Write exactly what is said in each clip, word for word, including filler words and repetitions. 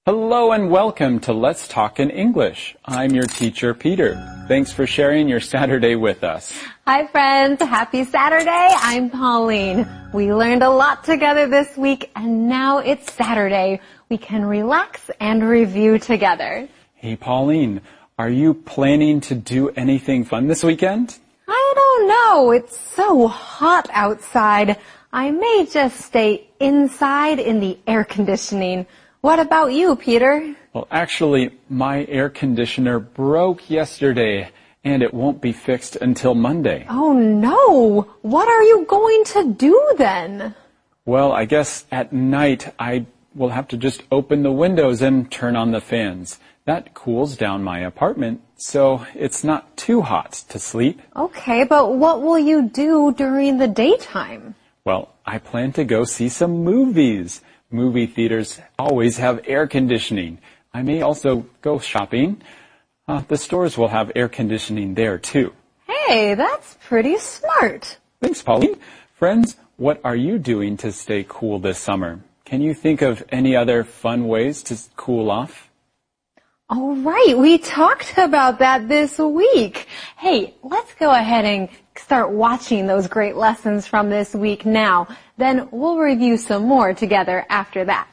Hello and welcome to Let's Talk in English. I'm your teacher, Peter. Thanks for sharing your Saturday with us. Hi friends, happy Saturday. I'm Pauline. We learned a lot together this week and now it's Saturday. We can relax and review together. Hey Pauline, are you planning to do anything fun this weekend? I don't know. It's so hot outside. I may just stay inside in the air conditioning. What about you, Peter? Well, actually, my air conditioner broke yesterday, and it won't be fixed until Monday. Oh, no. What are you going to do then? Well, I guess at night I will have to just open the windows and turn on the fans. That cools down my apartment, so it's not too hot to sleep. Okay, but what will you do during the daytime? Well, I plan to go see some movies. Movie theaters always have air conditioning. I may also go shopping. Uh, the stores will have air conditioning there, too. Hey, that's pretty smart. Thanks, Pauline. Friends, what are you doing to stay cool this summer? Can you think of any other fun ways to cool off? All right, we talked about that this week. Hey, let's go ahead and start watching those great lessons from this week now. Then we'll review some more together after that.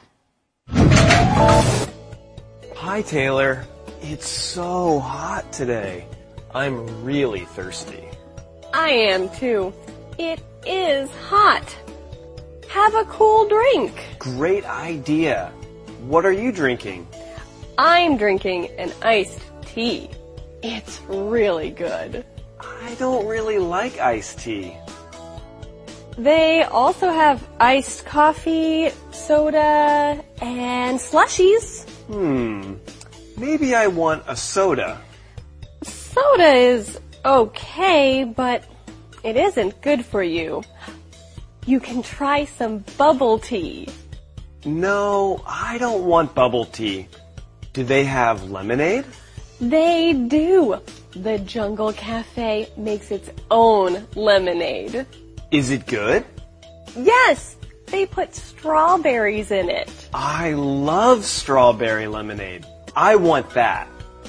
Hi, Taylor. It's so hot today. I'm really thirsty. I am too. It is hot. Have a cool drink. Great idea. What are you drinking? I'm drinking an iced tea. It's really good. I don't really like iced tea. They also have iced coffee, soda, and slushies. Hmm. Maybe I want a soda. Soda is okay, but it isn't good for you. You can try some bubble tea. No, I don't want bubble tea. Do they have lemonade? They do. The Jungle Cafe makes its own lemonade. Is it good? Yes, they put strawberries in it. I love strawberry lemonade. I want that.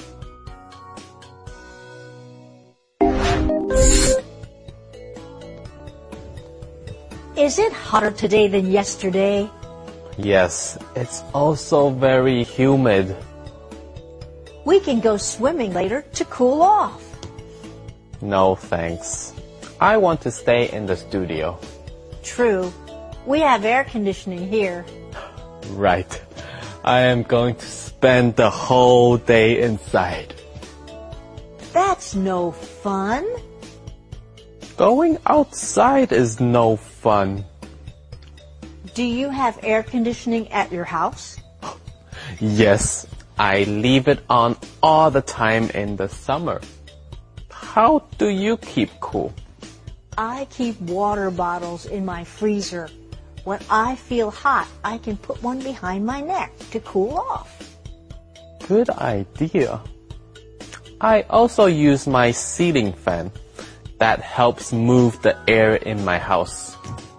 Is it hotter today than yesterday? Yes, it's also very humid. We can go swimming later to cool off. No, thanks. I want to stay in the studio. True. We have air conditioning here. Right. I am going to spend the whole day inside. That's no fun. Going outside is no fun. Do you have air conditioning at your house? Yes, I leave it on all the time in the summer. How do you keep cool? I keep water bottles in my freezer. When I feel hot, I can put one behind my neck to cool off. Good idea. I also use my ceiling fan. That helps move the air in my house.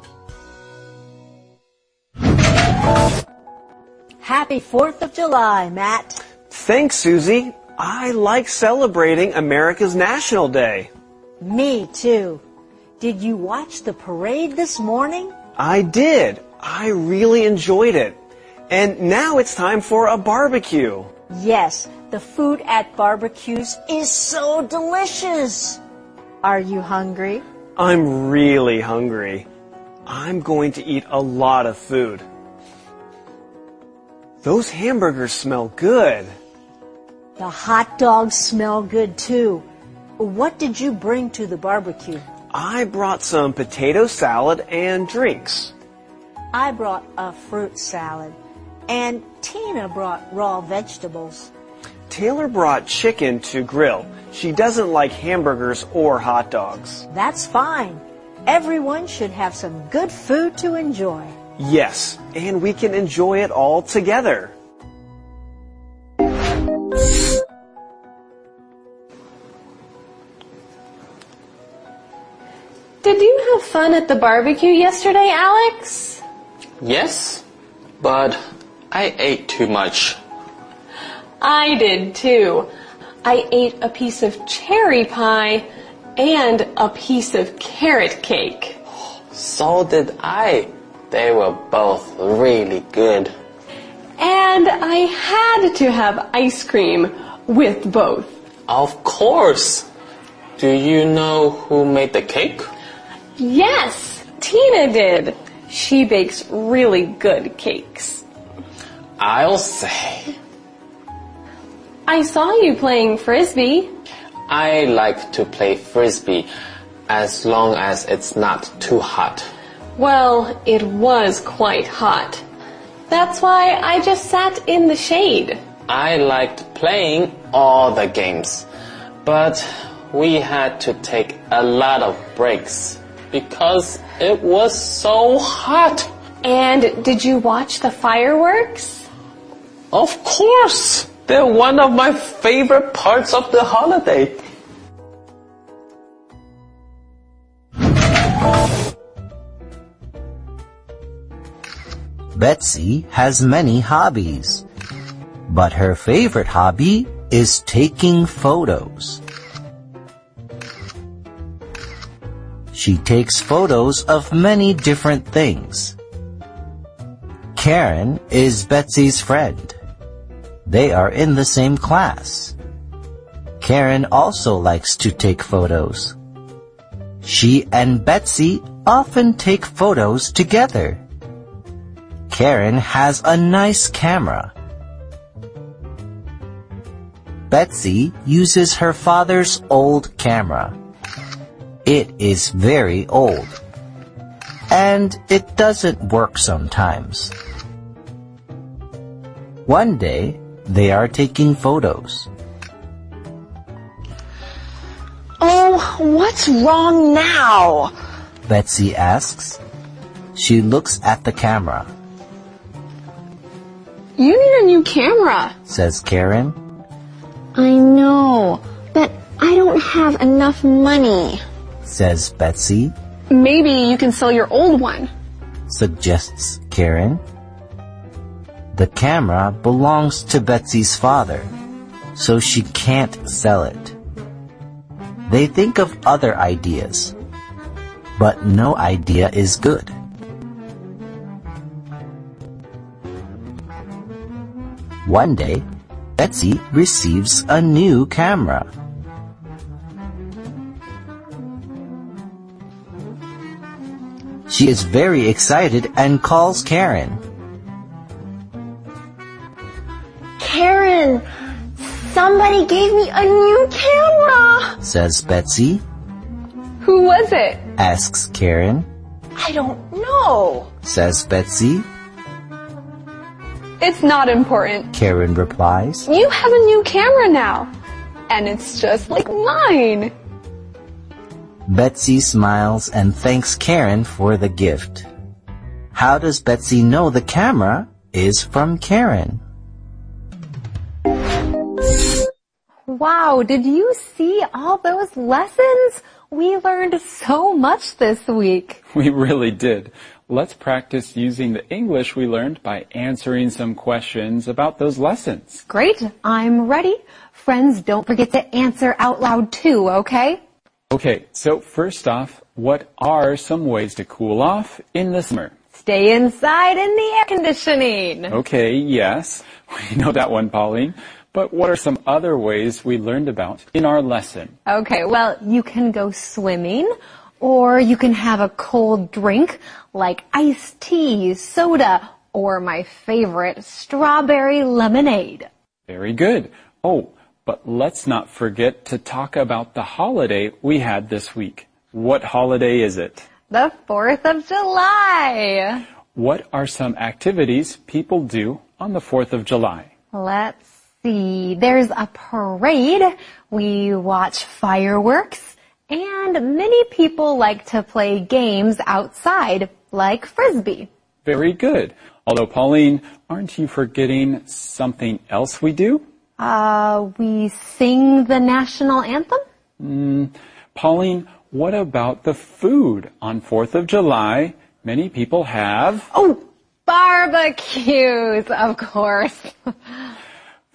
Happy fourth of July, Matt. Thanks, Susie. I like celebrating America's National Day. Me too. Did you watch the parade this morning? I did. I really enjoyed it. And now it's time for a barbecue. Yes, the food at barbecues is so delicious. Are you hungry? I'm really hungry. I'm going to eat a lot of food. Those hamburgers smell good. The hot dogs smell good too. What did you bring to the barbecue? I brought some potato salad and drinks. I brought a fruit salad. And Tina brought raw vegetables. Taylor brought chicken to grill. She doesn't like hamburgers or hot dogs. That's fine. Everyone should have some good food to enjoy. Yes, and we can enjoy it all together. Did you have fun at the barbecue yesterday, Alex? Yes, but I ate too much. I did too. I ate a piece of cherry pie and a piece of carrot cake. So did I. They were both really good. And I had to have ice cream with both. Of course. Do you know who made the cake? Yes, Tina did. She bakes really good cakes. I'll say. I saw you playing Frisbee. I like to play Frisbee as long as it's not too hot. Well, it was quite hot. That's why I just sat in the shade. I liked playing all the games, but we had to take a lot of breaks because it was so hot. And did you watch the fireworks? Of course! They're one of my favorite parts of the holiday. Betsy has many hobbies, but her favorite hobby is taking photos. She takes photos of many different things. Karen is Betsy's friend. They are in the same class. Karen also likes to take photos. She and Betsy often take photos together. Karen has a nice camera. Betsy uses her father's old camera. It is very old, and it doesn't work sometimes. One day, they are taking photos. Oh, what's wrong now? Betsy asks. She looks at the camera. You need a new camera, says Karen. I know, but I don't have enough money, says Betsy. Maybe you can sell your old one, suggests Karen. The camera belongs to Betsy's father, so she can't sell it. They think of other ideas, but no idea is good. One day, Betsy receives a new camera. She is very excited and calls Karen. Karen, somebody gave me a new camera, says Betsy. Who was it? Asks Karen. I don't know, says Betsy. It's not important, Karen replies. You have a new camera now, and it's just like mine. Betsy smiles and thanks Karen for the gift. How does Betsy know the camera is from Karen? Wow, did you see all those lessons? We learned so much this week. We really did. Let's practice using the English we learned by answering some questions about those lessons. Great, I'm ready. Friends, don't forget to answer out loud too, okay? Okay, so first off, what are some ways to cool off in the summer? Stay inside in the air conditioning. Okay, yes, we know that one, Pauline. But what are some other ways we learned about in our lesson? Okay, well, you can go swimming, or you can have a cold drink like iced tea, soda, or my favorite, strawberry lemonade. Very good. Oh, but let's not forget to talk about the holiday we had this week. What holiday is it? The fourth of July. What are some activities people do on the fourth of July? Let's see. There's a parade. We watch fireworks. And many people like to play games outside, like Frisbee. Very good. Although, Pauline, aren't you forgetting something else we do? Uh, we sing the national anthem? Mm, Pauline, what about the food? On fourth of July, many people have... Oh, barbecues, of course.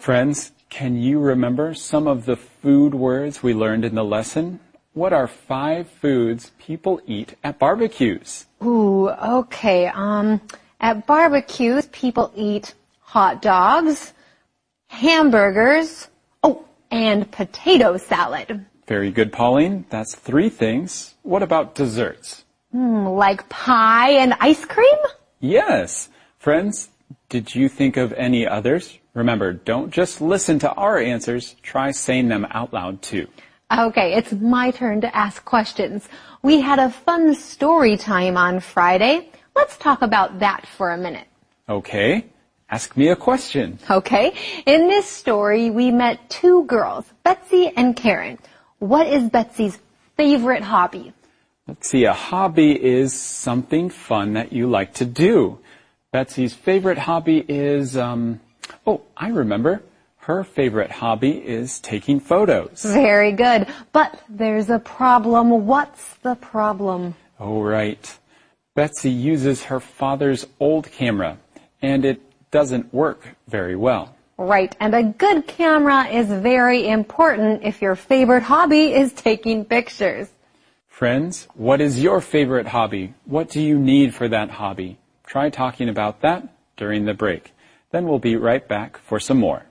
Friends, can you remember some of the food words we learned in the lesson? What are five foods people eat at barbecues? Ooh, okay. Um, at barbecues, people eat hot dogs, hamburgers, oh, and potato salad. Very good, Pauline. That's three things. What about desserts? Mm, like pie and ice cream? Yes. Friends, did you think of any others? Remember, don't just listen to our answers. Try saying them out loud, too. Okay, it's my turn to ask questions. We had a fun story time on Friday. Let's talk about that for a minute. Okay. Ask me a question. Okay. In this story, we met two girls, Betsy and Karen. What is Betsy's favorite hobby? Let's see, a hobby is something fun that you like to do. Betsy's favorite hobby is, um, oh, I remember. Her favorite hobby is taking photos. Very good. But there's a problem. What's the problem? Oh, right. Betsy uses her father's old camera, and it doesn't work very well. Right. And a good camera is very important if your favorite hobby is taking pictures. Friends, what is your favorite hobby? What do you need for that hobby? Try talking about that during the break. Then we'll be right back for some more.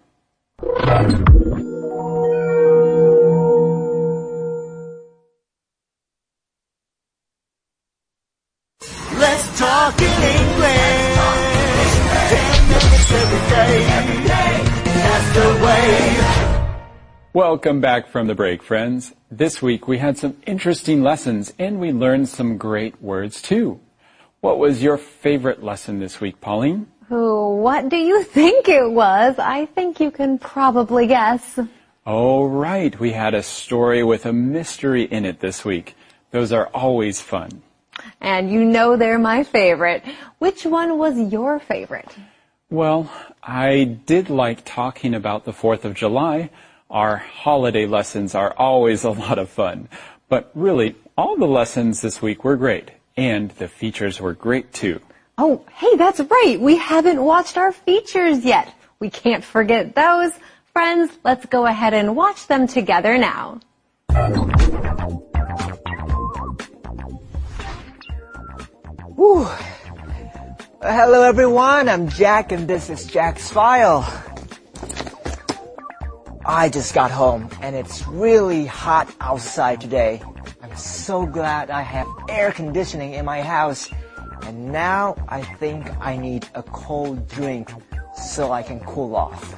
Let's talk in English. Ten minutes every day. That's the way. Welcome back from the break, friends. This week we had some interesting lessons and we learned some great words too. What was your favorite lesson this week, Pauline? Ooh, what do you think it was? I think you can probably guess. Oh, right. We had a story with a mystery in it this week. Those are always fun. And you know they're my favorite. Which one was your favorite? Well, I did like talking about the fourth of July. Our holiday lessons are always a lot of fun. But really, all the lessons this week were great. And the features were great too. Oh, hey, that's right. We haven't watched our features yet. We can't forget those. Friends, let's go ahead and watch them together now. Whew. Hello everyone, I'm Jack and this is Jack's File. I just got home and it's really hot outside today. I'm so glad I have air conditioning in my house. And now I think I need a cold drink so I can cool off.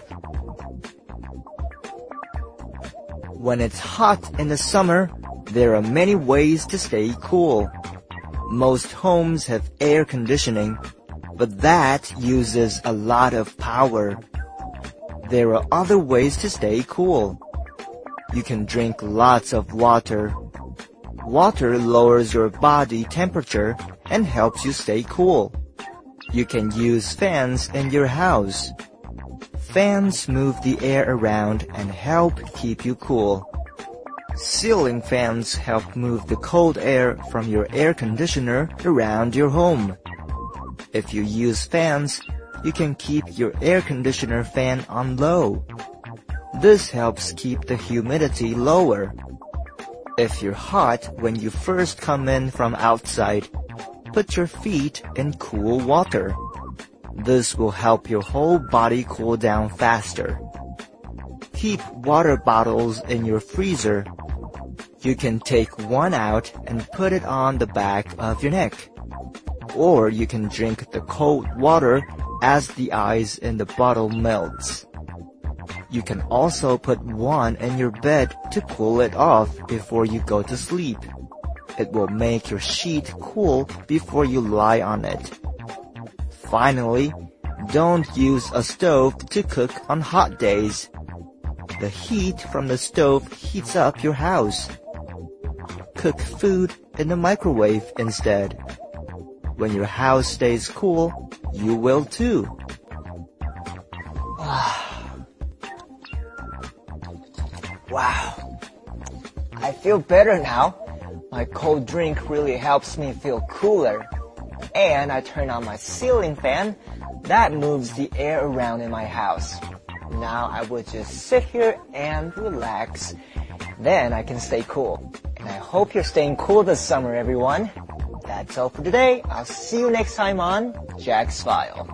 When it's hot in the summer, there are many ways to stay cool. Most homes have air conditioning, but that uses a lot of power. There are other ways to stay cool. You can drink lots of water. Water lowers your body temperature and helps you stay cool. You can use fans in your house. Fans move the air around and help keep you cool. Ceiling fans help move the cold air from your air conditioner around your home. If you use fans, you can keep your air conditioner fan on low. This helps keep the humidity lower. If you're hot when you first come in from outside, put your feet in cool water. This will help your whole body cool down faster. Keep water bottles in your freezer. You can take one out and put it on the back of your neck. Or you can drink the cold water as the ice in the bottle melts. You can also put one in your bed to cool it off before you go to sleep. It will make your sheet cool before you lie on it. Finally, don't use a stove to cook on hot days. The heat from the stove heats up your house. Cook food in the microwave instead. When your house stays cool, you will too. Wow. I feel better now. My cold drink really helps me feel cooler. And I turn on my ceiling fan. That moves the air around in my house. now I will just sit here and relax. Then I can stay cool. And I hope you're staying cool this summer, everyone. That's all for today. I'll see you next time on Jack's File.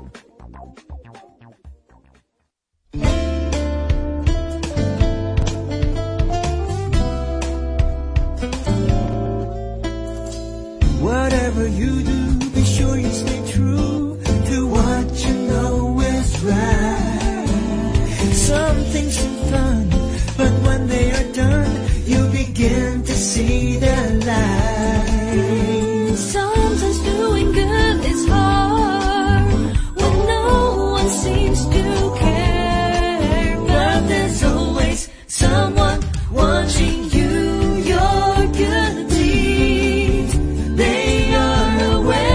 Whatever you do, be sure you stay true to what you know is right. Some things seem fun, but when they are done, you begin to see the light. Sometimes doing good is hard when no one seems to care. But there's always someone watching you, your good deeds. They are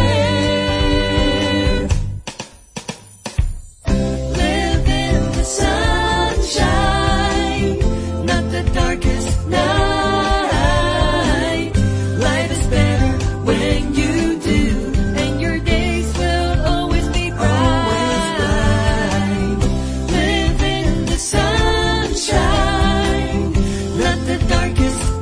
aware. Live in the sunshine, not the darkest night. Life is better when you do, and your days will always be bright. Live in the sunshine, not the darkest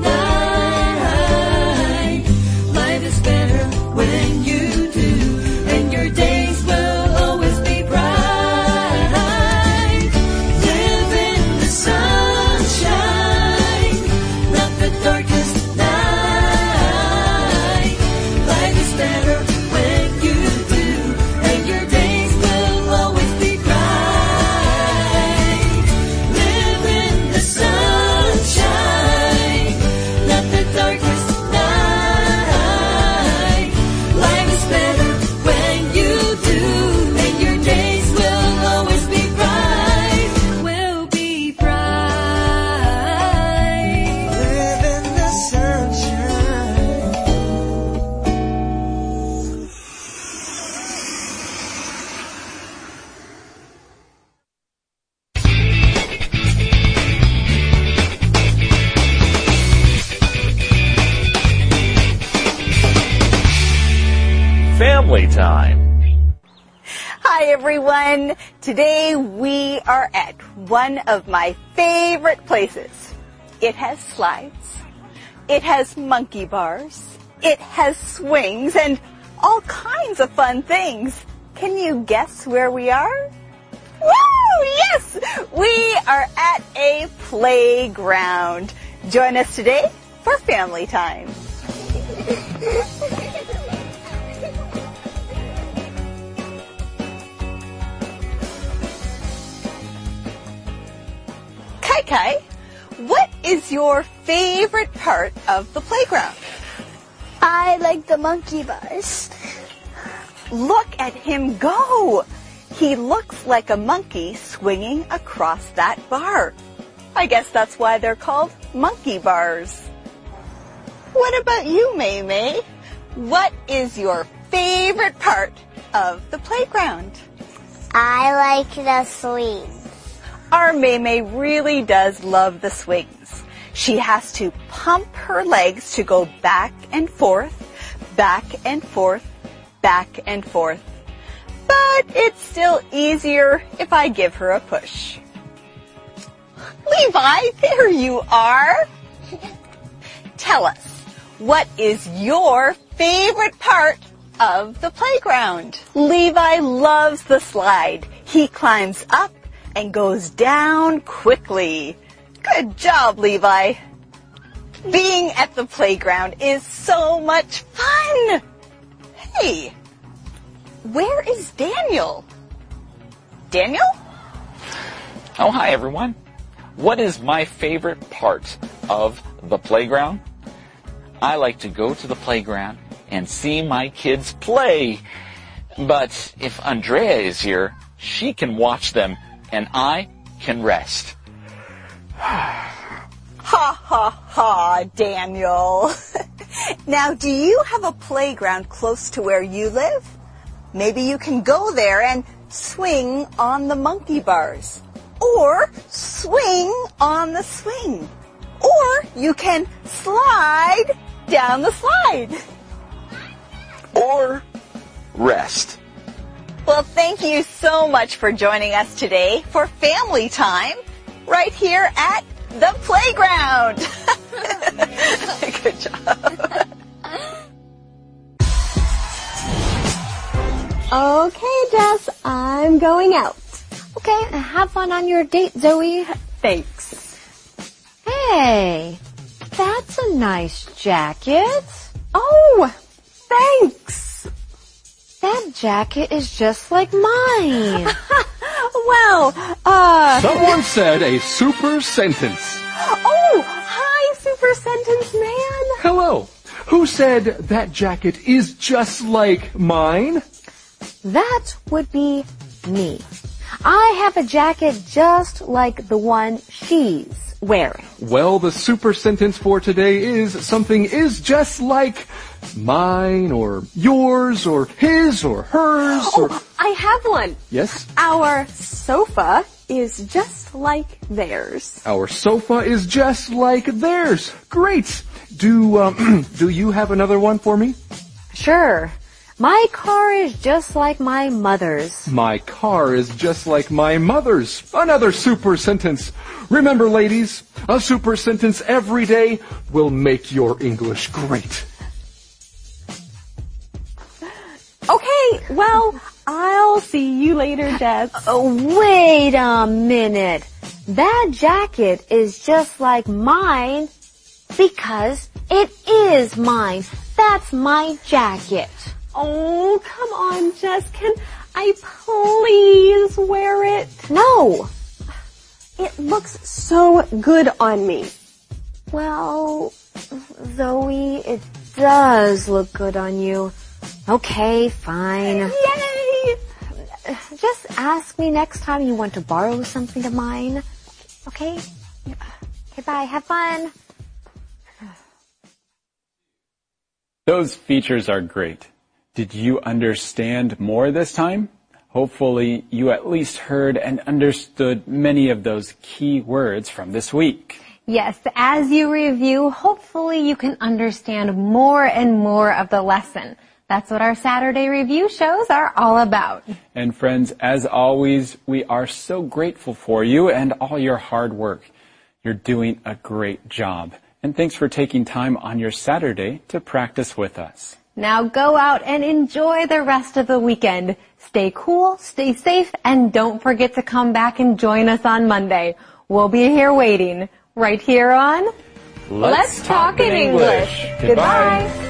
night. Life is better when you do, and your days will always be bright. Live in the sunshine, not the darkest night. Life is better when you do, and your days will always be bright. Live in the sunshine, not the darkest night. Life is better when you do, and your days will always be bright. Will be bright. Live in the sunshine. Family time. Hi everyone! Today we are at one of my favorite places. It has slides, it has monkey bars, it has swings, and all kinds of fun things. Can you guess where we are? Woo! Yes! We are at a playground. Join us today for family time. Kai Kai, what is your favorite part of the playground? I like the monkey bars. Look at him go! He looks like a monkey swinging across that bar. I guess that's why they're called monkey bars. What about you, Mei Mei? What is your favorite part of the playground? I like the swings. Our Mei Mei really does love the swings. She has to pump her legs to go back and forth, back and forth, back and forth. But it's still easier if I give her a push. Levi, there you are. Tell us, what is your favorite part of the playground? Levi loves the slide. He climbs up and goes down quickly. Good job, Levi. Being at the playground is so much fun. Hey, where is Daniel? Daniel? Oh, hi everyone. What is my favorite part of the playground? I like to go to the playground and see my kids play. But if Andrea is here, she can watch them and I can rest. Ha ha ha, Daniel. Now, do you have a playground close to where you live? Maybe you can go there and swing on the monkey bars. Or swing on the swing. Or you can slide down the slide. Or rest. Well, thank you so much for joining us today for family time right here at the playground. Good job. Okay, Jess, I'm going out. Okay, have fun on your date, Zoe. Thanks. Hey, that's a nice jacket. Oh, thanks. That jacket is just like mine. Well, uh... Someone said a super sentence. Oh, hi, super sentence man. Hello. Who said that jacket is just like mine? That would be me. I have a jacket just like the one she's wearing. Well, the super sentence for today is something is just like mine or yours or his or hers or... Oh, I have one. Yes? Our sofa is just like theirs. Our sofa is just like theirs. Great. Do, um, do you have another one for me? Sure. My car is just like my mother's. My car is just like my mother's. Another super sentence. Remember, ladies, a super sentence every day will make your English great. Okay, well, I'll see you later, Jess. Oh, wait a minute. That jacket is just like mine because it is mine. That's my jacket. Oh, come on, Jess. Can I please wear it? No. It looks so good on me. Well, Zoe, it does look good on you. Okay, fine. Yay! Just ask me next time you want to borrow something of mine. Okay? Okay, bye. Have fun. Those features are great. Did you understand more this time? Hopefully you at least heard and understood many of those key words from this week. Yes, as you review, hopefully you can understand more and more of the lesson. That's what our Saturday review shows are all about. And friends, as always, we are so grateful for you and all your hard work. You're doing a great job. And thanks for taking time on your Saturday to practice with us. Now go out and enjoy the rest of the weekend. Stay cool, stay safe, and don't forget to come back and join us on Monday. We'll be here waiting, right here on Let's, Let's Talk in English. English. Goodbye. Goodbye.